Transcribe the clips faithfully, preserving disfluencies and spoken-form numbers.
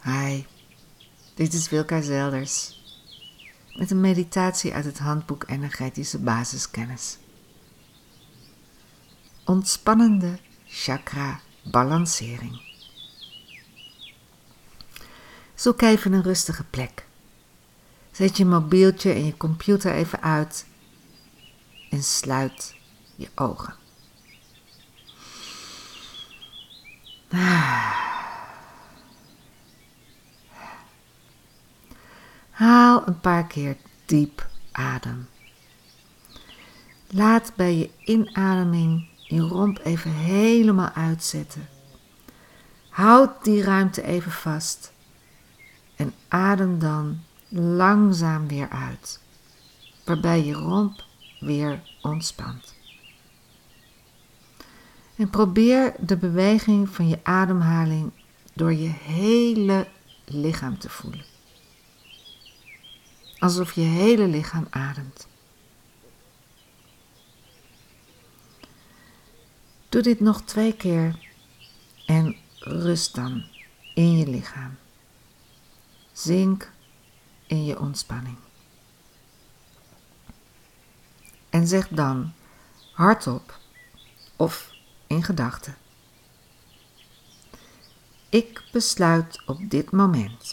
Hi, dit is Wilka Zelders met een meditatie uit het handboek Energetische Basiskennis. Ontspannende chakra balancering. Zoek even een rustige plek. Zet je mobieltje en je computer even uit en sluit je ogen. Haal een paar keer diep adem. Laat bij je inademing je romp even helemaal uitzetten. Houd die ruimte even vast en adem dan langzaam weer uit, waarbij je romp weer ontspant. En probeer de beweging van je ademhaling door je hele lichaam te voelen. Alsof je hele lichaam ademt. Doe dit nog twee keer en rust dan in je lichaam. Zink in je ontspanning. En zeg dan hardop of in gedachten: ik besluit op dit moment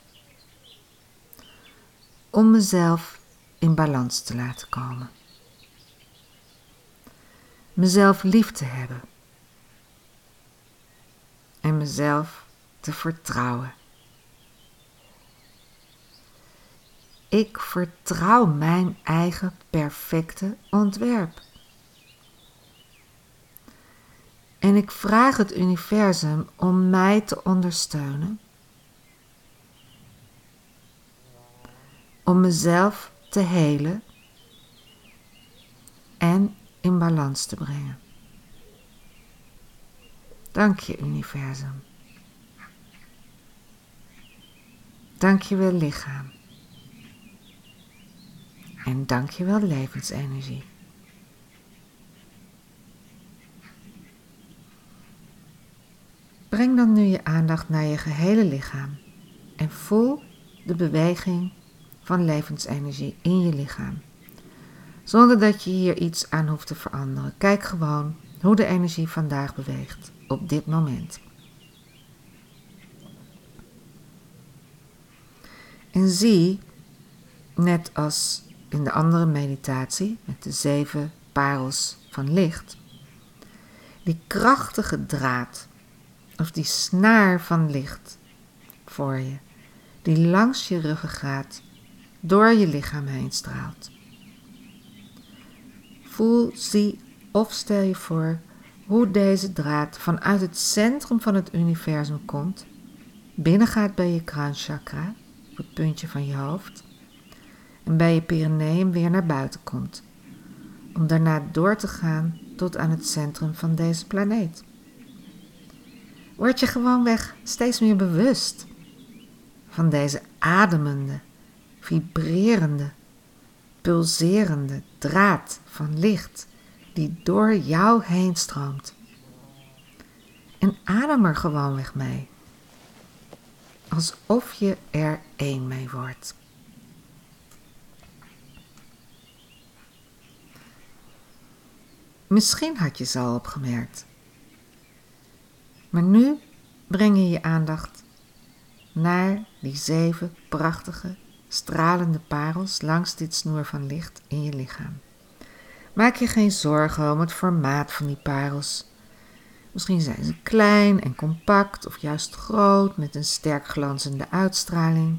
om mezelf in balans te laten komen. Mezelf lief te hebben. En mezelf te vertrouwen. Ik vertrouw mijn eigen perfecte ontwerp. En ik vraag het universum om mij te ondersteunen. Om mezelf te helen en in balans te brengen. Dank je, universum. Dank je wel, lichaam. En dank je wel, levensenergie. Breng dan nu je aandacht naar je gehele lichaam en voel de beweging van levensenergie in je lichaam. Zonder dat je hier iets aan hoeft te veranderen. Kijk gewoon hoe de energie vandaag beweegt op dit moment. En zie, net als in de andere meditatie met de zeven parels van licht, die krachtige draad of die snaar van licht voor je, die langs je ruggengraat door je lichaam heen straalt. Voel, zie of stel je voor hoe deze draad vanuit het centrum van het universum komt, binnengaat bij je kruinchakra, op het puntje van je hoofd, en bij je perineum weer naar buiten komt, om daarna door te gaan tot aan het centrum van deze planeet. Word je gewoonweg steeds meer bewust van deze ademende, vibrerende, pulserende draad van licht die door jou heen stroomt. En adem er gewoonweg mee, alsof je er één mee wordt. Misschien had je ze al opgemerkt. Maar nu breng je je aandacht naar die zeven prachtige, stralende parels langs dit snoer van licht in je lichaam. Maak je geen zorgen om het formaat van die parels. Misschien zijn ze klein en compact of juist groot met een sterk glanzende uitstraling.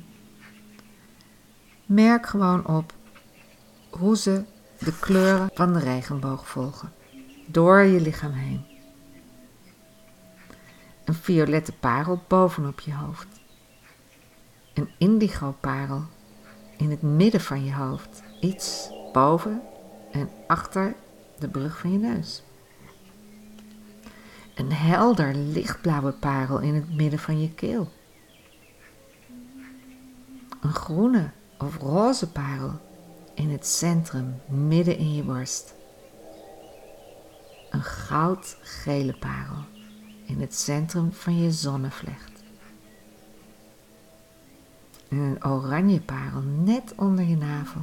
Merk gewoon op hoe ze de kleuren van de regenboog volgen, door je lichaam heen. Een violette parel bovenop je hoofd. Een indigo parel in het midden van je hoofd, iets boven en achter de brug van je neus. Een helder lichtblauwe parel in het midden van je keel. Een groene of roze parel in het centrum, midden in je borst. Een goudgele parel in het centrum van je zonnevlecht. En een oranje parel net onder je navel.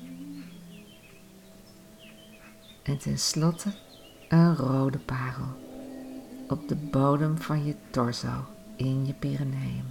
En tenslotte een rode parel op de bodem van je torso in je perineum.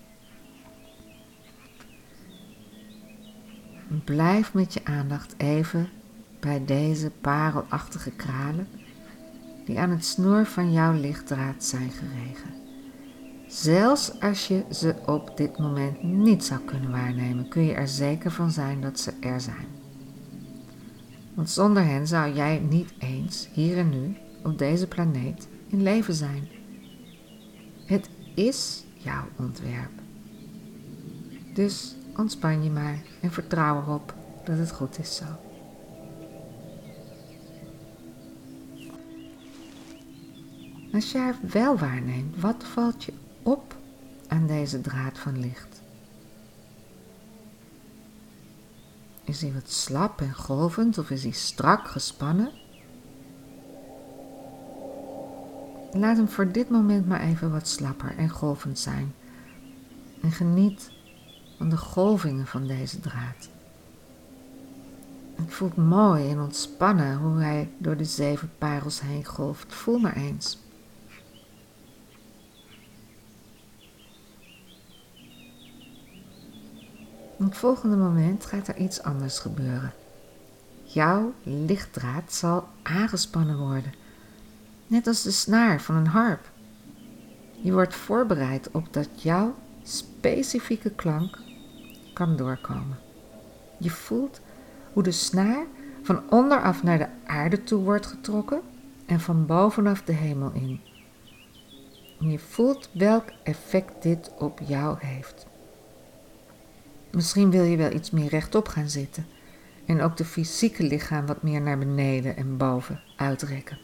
Blijf met je aandacht even bij deze parelachtige kralen die aan het snoer van jouw lichtdraad zijn geregen. Zelfs als je ze op dit moment niet zou kunnen waarnemen, kun je er zeker van zijn dat ze er zijn. Want zonder hen zou jij niet eens hier en nu op deze planeet in leven zijn. Het is jouw ontwerp. Dus ontspan je maar en vertrouw erop dat het goed is zo. Als je haar wel waarneemt, wat valt je op aan deze draad van licht? Is hij wat slap en golvend of is hij strak gespannen? Laat hem voor dit moment maar even wat slapper en golvend zijn. En geniet van de golvingen van deze draad. Het voelt mooi en ontspannen hoe hij door de zeven parels heen golft. Voel maar eens. Op het volgende moment gaat er iets anders gebeuren. Jouw lichtdraad zal aangespannen worden, net als de snaar van een harp. Je wordt voorbereid op dat jouw specifieke klank kan doorkomen. Je voelt hoe de snaar van onderaf naar de aarde toe wordt getrokken en van bovenaf de hemel in. En je voelt welk effect dit op jou heeft. Misschien wil je wel iets meer rechtop gaan zitten en ook de fysieke lichaam wat meer naar beneden en boven uitrekken.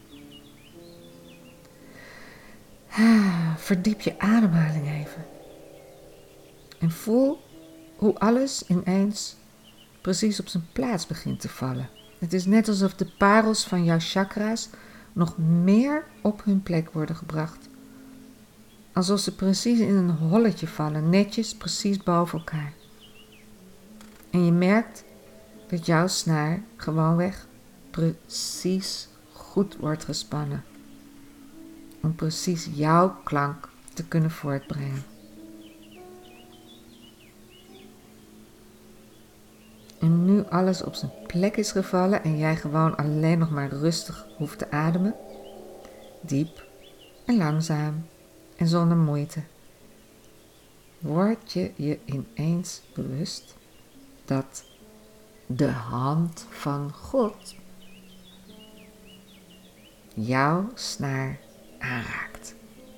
Ah, verdiep je ademhaling even. En voel hoe alles ineens precies op zijn plaats begint te vallen. Het is net alsof de parels van jouw chakra's nog meer op hun plek worden gebracht. Alsof ze precies in een holletje vallen, netjes precies boven elkaar. En je merkt dat jouw snaar gewoonweg precies goed wordt gespannen. Om precies jouw klank te kunnen voortbrengen. En nu alles op zijn plek is gevallen en jij gewoon alleen nog maar rustig hoeft te ademen, diep en langzaam en zonder moeite, word je je ineens bewust dat de hand van God jouw snaar aanraakt.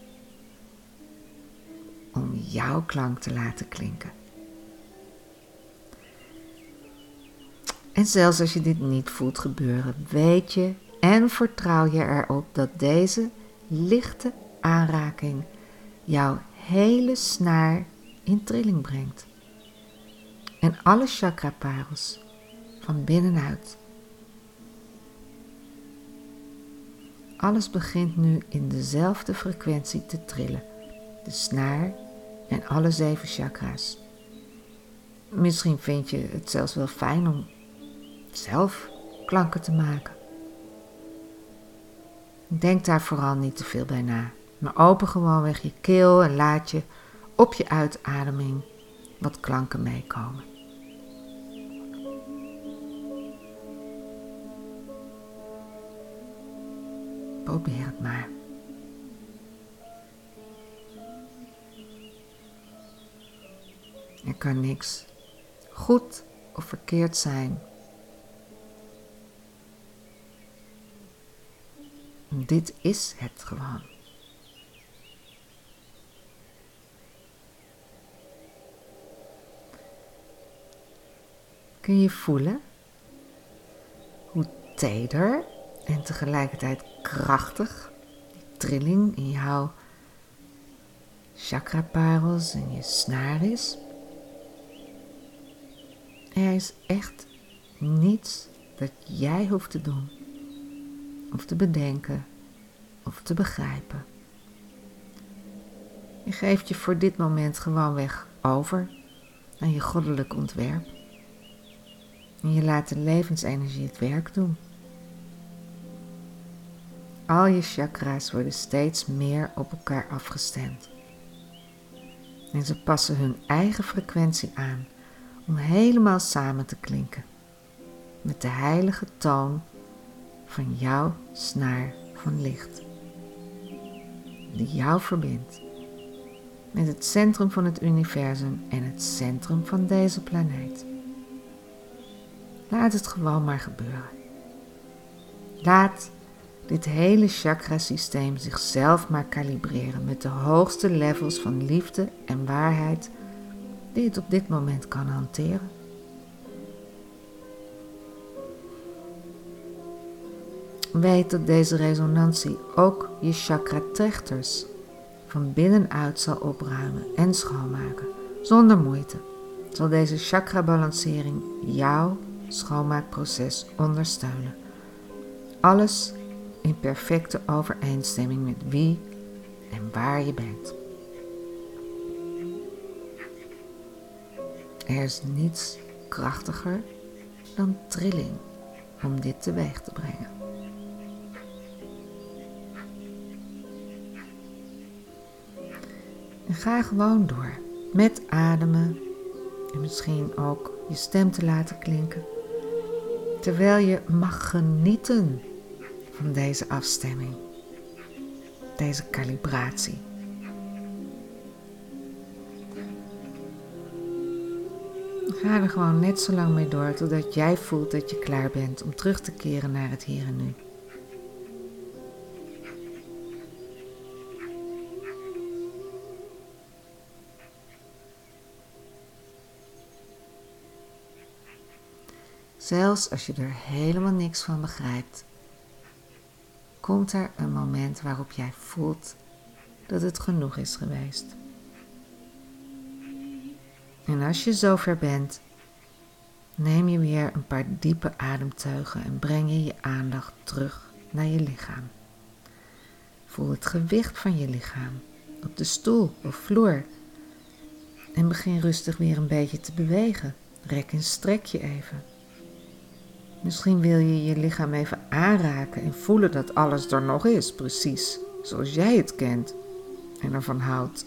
Om jouw klank te laten klinken. En zelfs als je dit niet voelt gebeuren, weet je en vertrouw je erop dat deze lichte aanraking jouw hele snaar in trilling brengt. En alle chakraparels van binnenuit. Alles begint nu in dezelfde frequentie te trillen. De snaar en alle zeven chakra's. Misschien vind je het zelfs wel fijn om zelf klanken te maken. Denk daar vooral niet te veel bij na. Maar open gewoonweg je keel en laat je op je uitademing wat klanken meekomen. Probeer het maar. Er kan niks goed of verkeerd zijn. Dit is het gewoon. Kun je voelen hoe teder en tegelijkertijd krachtig die trilling in jouw chakraparels en je snaar is? Er is echt niets dat jij hoeft te doen, of te bedenken, of te begrijpen. Je geeft je voor dit moment gewoonweg over aan je goddelijk ontwerp. En je laat de levensenergie het werk doen. Al je chakra's worden steeds meer op elkaar afgestemd. En ze passen hun eigen frequentie aan om helemaal samen te klinken. Met de heilige toon van jouw snaar van licht. Die jou verbindt met het centrum van het universum en het centrum van deze planeet. Laat het gewoon maar gebeuren. Laat dit hele chakrasysteem zichzelf maar kalibreren met de hoogste levels van liefde en waarheid die het op dit moment kan hanteren. Weet dat deze resonantie ook je chakra-trechters van binnenuit zal opruimen en schoonmaken. Zonder moeite zal deze chakra-balancering jouw schoonmaakproces ondersteunen. Alles in perfecte overeenstemming met wie en waar je bent. Er is niets krachtiger dan trilling om dit teweeg te brengen. En ga gewoon door met ademen en misschien ook je stem te laten klinken, terwijl je mag genieten van deze afstemming, deze kalibratie. Ga er gewoon net zo lang mee door totdat jij voelt dat je klaar bent om terug te keren naar het hier en nu. Zelfs als je er helemaal niks van begrijpt, komt er een moment waarop jij voelt dat het genoeg is geweest. En als je zover bent, neem je weer een paar diepe ademteugen en breng je je aandacht terug naar je lichaam. Voel het gewicht van je lichaam op de stoel of vloer en begin rustig weer een beetje te bewegen. Rek en strek je even. Misschien wil je je lichaam even aanraken en voelen dat alles er nog is, precies zoals jij het kent en ervan houdt.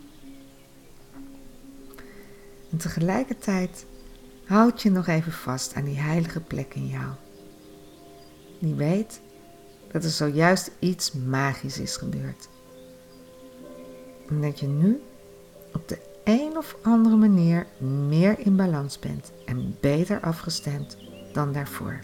En tegelijkertijd houd je nog even vast aan die heilige plek in jou. Die weet dat er zojuist iets magisch is gebeurd. En dat je nu op de een of andere manier meer in balans bent en beter afgestemd dan daarvoor.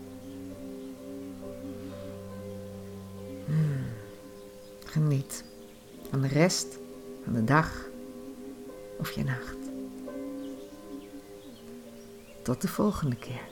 Hmm. Geniet van de rest van de dag of je nacht. Tot de volgende keer.